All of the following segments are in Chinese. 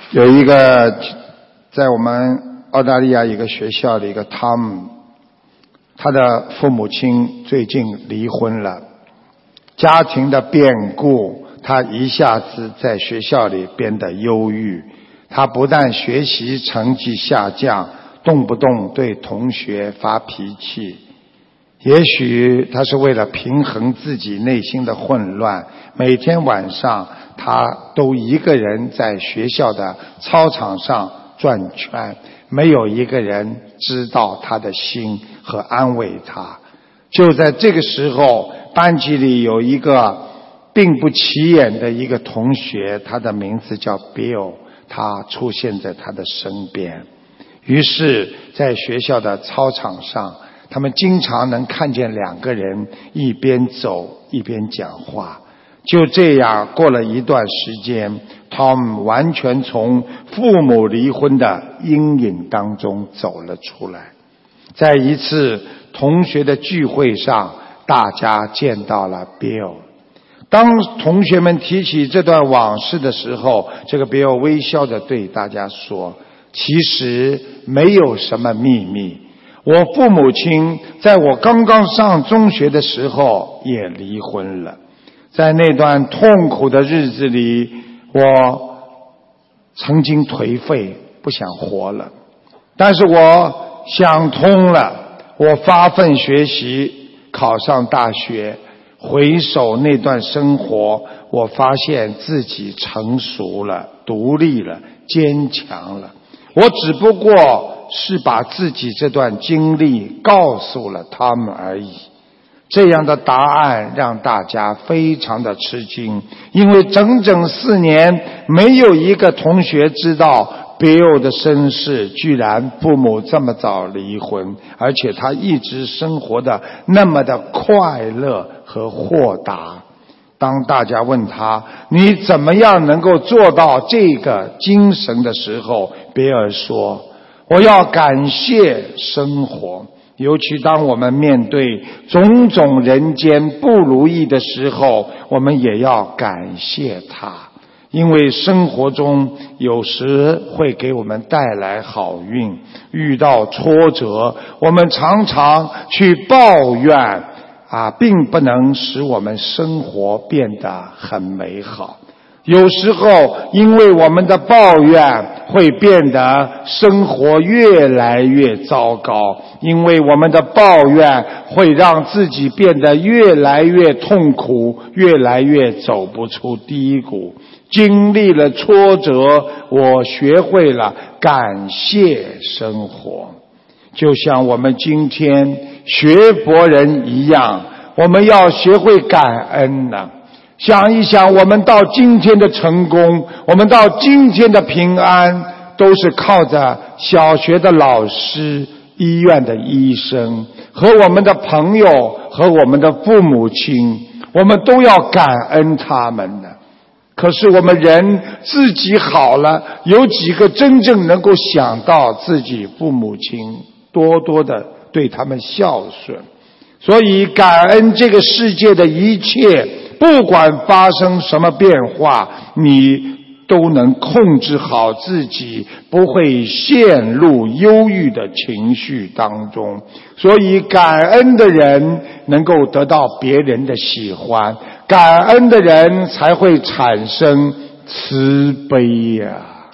有一个在我们澳大利亚一个学校的一个汤姆，他的父母亲最近离婚了，家庭的变故，他一下子在学校里变得忧郁，他不但学习成绩下降，动不动对同学发脾气。也许他是为了平衡自己内心的混乱，每天晚上他都一个人在学校的操场上转圈，没有一个人知道他的心和安慰他。就在这个时候，班级里有一个并不起眼的一个同学，他的名字叫 Bill， 他出现在他的身边。于是在学校的操场上，他们经常能看见两个人一边走一边讲话。就这样过了一段时间， Tom 完全从父母离婚的阴影当中走了出来。在一次同学的聚会上，大家见到了 Bill。 当同学们提起这段往事的时候，这个 Bill 微笑着对大家说，其实没有什么秘密，我父母亲在我刚刚上中学的时候也离婚了。在那段痛苦的日子里，我曾经颓废，不想活了。但是我想通了，我发奋学习，考上大学。回首那段生活，我发现自己成熟了，独立了，坚强了。我只不过是把自己这段经历告诉了他们而已。这样的答案让大家非常的吃惊，因为整整4年没有一个同学知道 Bill 的身世，居然父母这么早离婚，而且他一直生活的那么的快乐和豁达。当大家问他你怎么样能够做到这个精神的时候，比尔说，我要感谢生活，尤其当我们面对种种人间不如意的时候，我们也要感谢它，因为生活中有时会给我们带来好运，遇到挫折，我们常常去抱怨并不能使我们生活变得很美好。有时候因为我们的抱怨会变得生活越来越糟糕，因为我们的抱怨会让自己变得越来越痛苦，越来越走不出低谷。经历了挫折，我学会了感谢生活。就像我们今天学佛人一样，我们要学会感恩呢。想一想，我们到今天的成功，我们到今天的平安，都是靠着小学的老师、医院的医生和我们的朋友和我们的父母亲，我们都要感恩他们的。可是我们人自己好了，有几个真正能够想到自己父母亲，多多的对他们孝顺。所以感恩这个世界的一切，不管发生什么变化，你都能控制好自己，不会陷入忧郁的情绪当中。所以感恩的人能够得到别人的喜欢，感恩的人才会产生慈悲呀。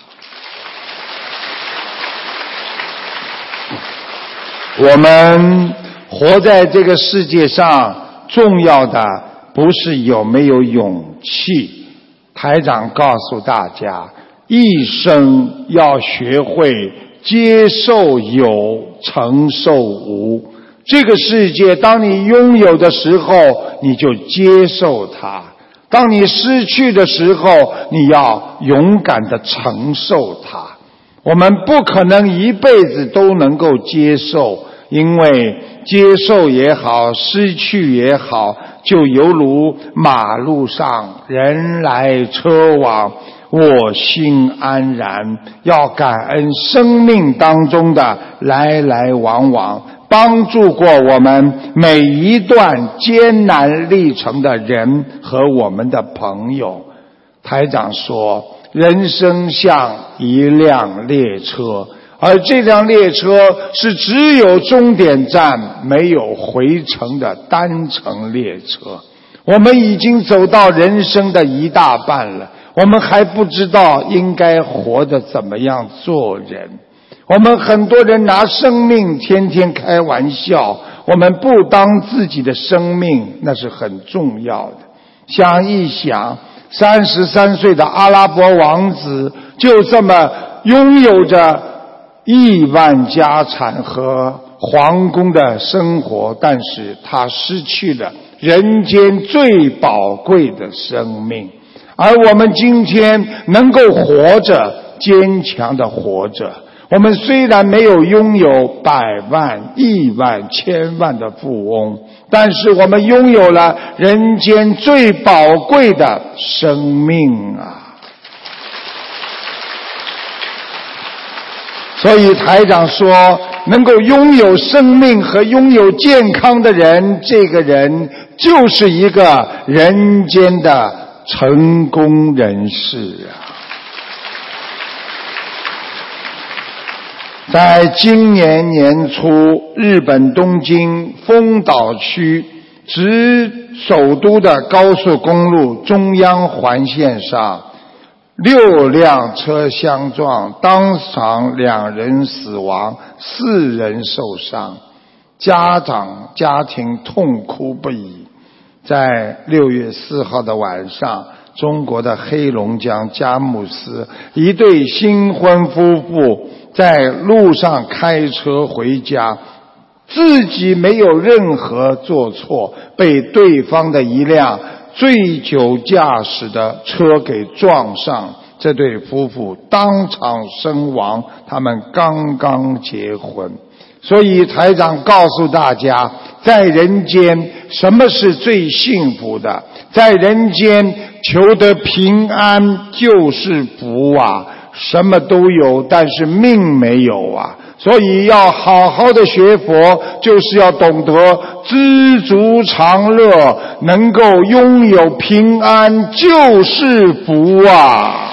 我们活在这个世界上，重要的不是有没有勇气。台长告诉大家，一生要学会接受有，承受无。这个世界当你拥有的时候，你就接受它；当你失去的时候，你要勇敢地承受它。我们不可能一辈子都能够接受，因为接受也好，失去也好，就犹如马路上人来车往，我心安然。要感恩生命当中的来来往往，帮助过我们每一段艰难历程的人和我们的朋友。台长说， 人生像一辆列车，而这辆列车是只有终点站没有回程的单程列车。我们已经走到人生的一大半了，我们还不知道应该活得怎么样做人。我们很多人拿生命天天开玩笑，我们不当自己的生命，那是很重要的。想一想，33岁的阿拉伯王子就这么拥有着亿万家产和皇宫的生活，但是他失去了人间最宝贵的生命。而我们今天能够活着，坚强地活着，我们虽然没有拥有百万、亿万、千万的富翁，但是我们拥有了人间最宝贵的生命啊！所以台长说，能够拥有生命和拥有健康的人，这个人就是一个人间的成功人士啊！在今年年初，日本东京丰岛区直首都的高速公路中央环线上，6辆车相撞，当场2人死亡，4人受伤，家庭痛哭不已。在6月4号的晚上，中国的黑龙江佳木斯一对新婚夫妇在路上开车回家，自己没有任何做错，被对方的一辆醉酒驾驶的车给撞上，这对夫妇当场身亡，他们刚刚结婚。所以台长告诉大家，在人间什么是最幸福的？在人间求得平安就是福啊！什么都有，但是命没有啊！所以要好好的学佛，就是要懂得知足常乐，能够拥有平安就是福啊！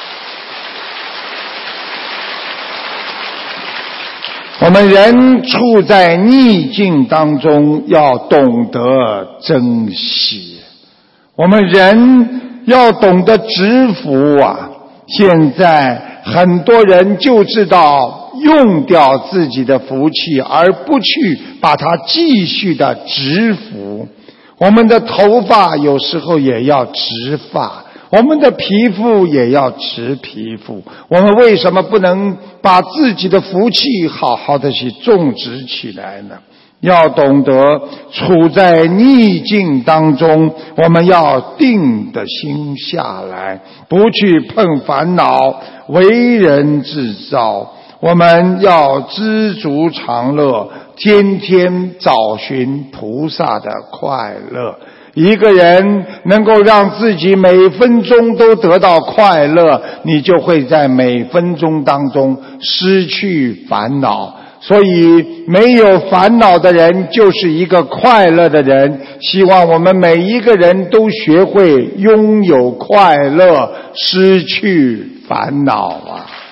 我们人处在逆境当中，要懂得珍惜。我们人要懂得知福啊！现在很多人就知道用掉自己的福气，而不去把它继续的植福。我们的头发有时候也要植发，我们的皮肤也要植皮肤。我们为什么不能把自己的福气好好的去种植起来呢？要懂得处在逆境当中，我们要定的心下来，不去碰烦恼，为人自招。我们要知足常乐，天天找寻菩萨的快乐。一个人能够让自己每分钟都得到快乐，你就会在每分钟当中失去烦恼。所以没有烦恼的人就是一个快乐的人。希望我们每一个人都学会拥有快乐，失去烦恼啊！